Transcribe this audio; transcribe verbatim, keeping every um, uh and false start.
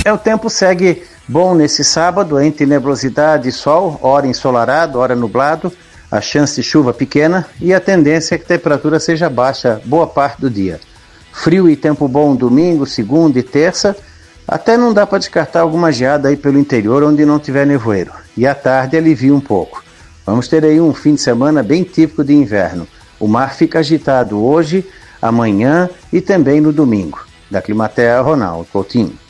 É, o tempo segue bom nesse sábado, entre nebulosidade e sol, hora ensolarado, hora nublado, a chance de chuva pequena e a tendência é que a temperatura seja baixa boa parte do dia. Frio e tempo bom domingo, segunda e terça, até não dá para descartar alguma geada aí pelo interior onde não tiver nevoeiro. E à tarde alivia um pouco. Vamos ter aí um fim de semana bem típico de inverno. O mar fica agitado hoje, amanhã e também no domingo. Da Climatea, Ronaldo Coutinho.